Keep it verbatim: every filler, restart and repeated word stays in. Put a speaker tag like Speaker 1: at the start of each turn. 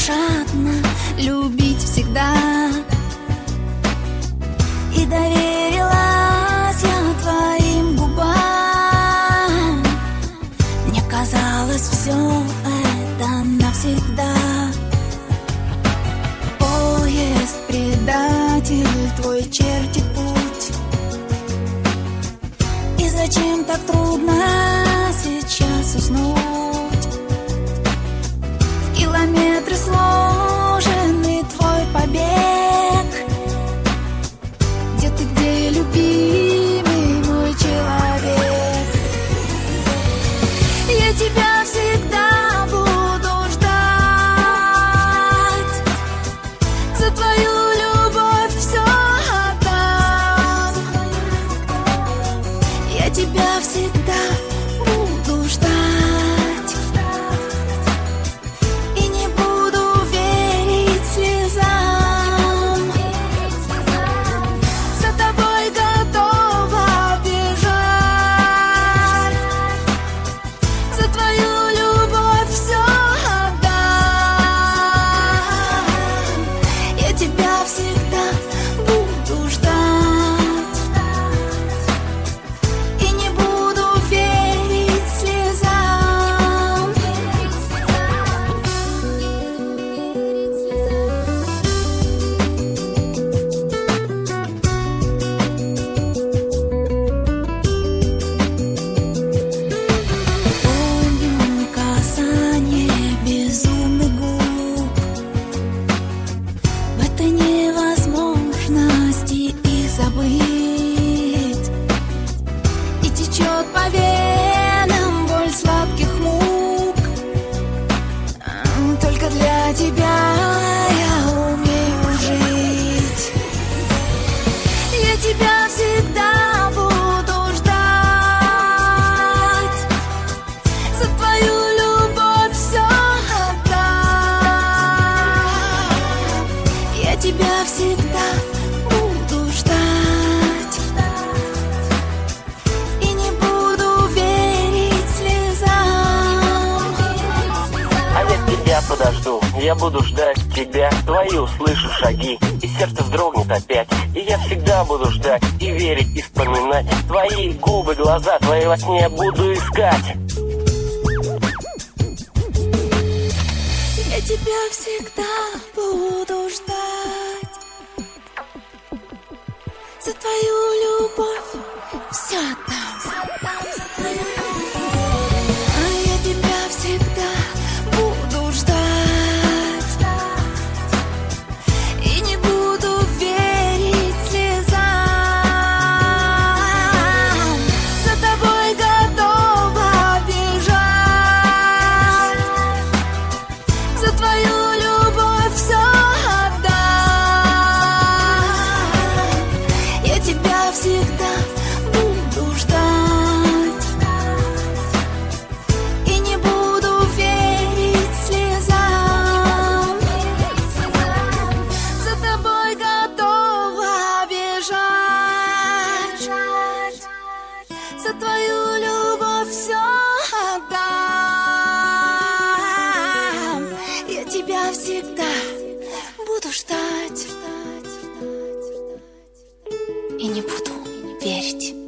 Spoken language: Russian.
Speaker 1: безошибочно любить всегда. И доверилась я твоим губам. Мне казалось, все это навсегда. Поезд предатель твой чертит путь. И зачем так трудно сейчас уснуть? В километры сложенный твой побег. Где ты, где, любимый мой человек? Я тебя всегда буду ждать. За твою любовь все отдам. Я тебя всегда буду ждать. И не буду верить слезам. За тобой готова бежать. За твою любовь все отдам. Я тебя всегда буду ждать. И не буду верить слезам. Помню касание безумных губ. В этой невозможности их забыть. И течет по венам боль сладких мук. А, Только для тебя я умею жить. Я тебя всегда буду ждать. За твою любовь все отдам. Я тебя всегда буду ждать. И не буду верить слезам.
Speaker 2: А я тебя подожду, я буду ждать тебя. Твои услышу шаги, и сердце вздрогнет опять. И я всегда буду ждать, и верить, и вспоминать. Твои губы, глаза, твои во сне я буду искать.
Speaker 1: Я тебя всегда буду ждать. За твою любовь все отдам. А я тебя всегда буду ждать. И не буду верить слезам. За тобой готова бежать. За твою любовь все отдам. Я тебя всегда буду ждать. И не буду верить слезам. За тобой готова бежать. За твою любовь все отдам. Я тебя всегда буду ждать. И не буду верить